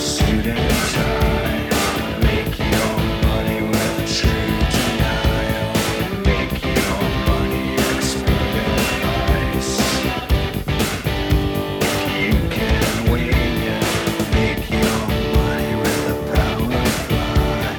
suit and tie. Make your money with true denial. Make your money expert advice. If you can wing it, make your money with the power fly.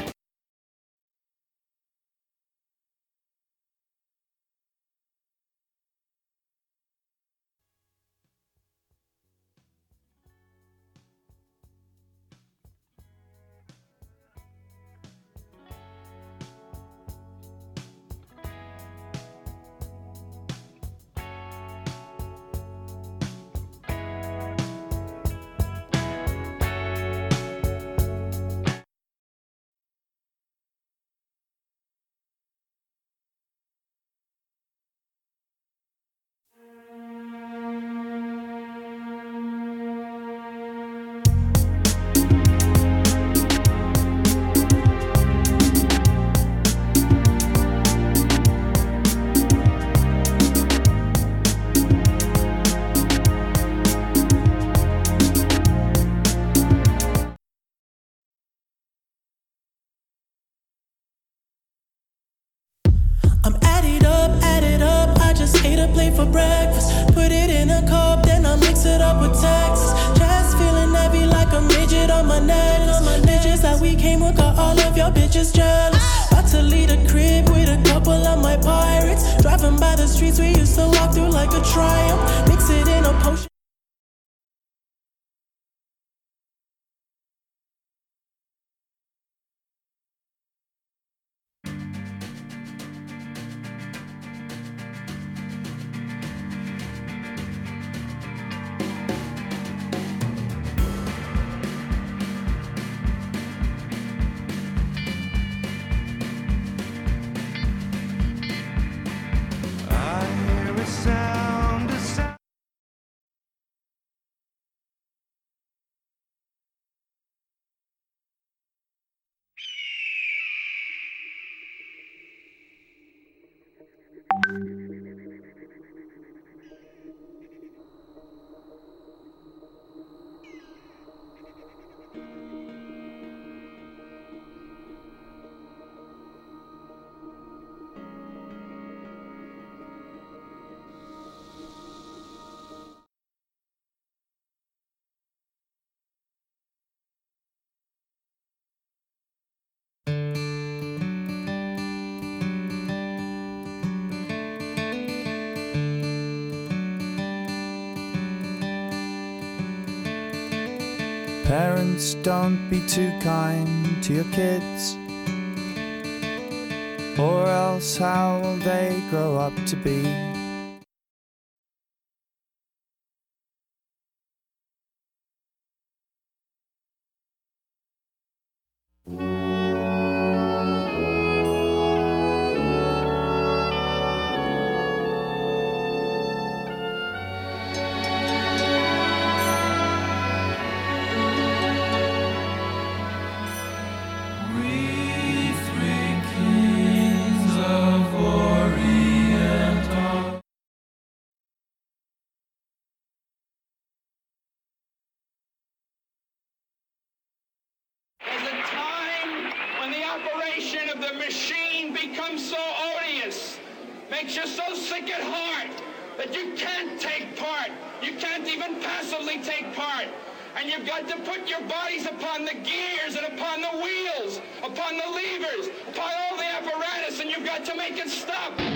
I'm add it up, I just ate a plate for breakfast. Put it in a cup, then I mix it up with Texas. Just feeling heavy like a midget on my necklace. Bitches that we came with got all of your bitches jealous. About to lead a crib with a couple of my pirates. Driving by the streets we used to walk through like a triumph. Mix it in a potion. I hear a sound, a sound. Parents, don't be too kind to your kids, or else how will they grow up to be? We three kings of Orient are. There's a time when the operation of the machine becomes so odious, makes you so sick at heart that you can't take part. You can't even passively take part. And you've got to put your bodies upon the gears and upon the wheels, upon the levers, upon all the apparatus, and you've got to make it stop.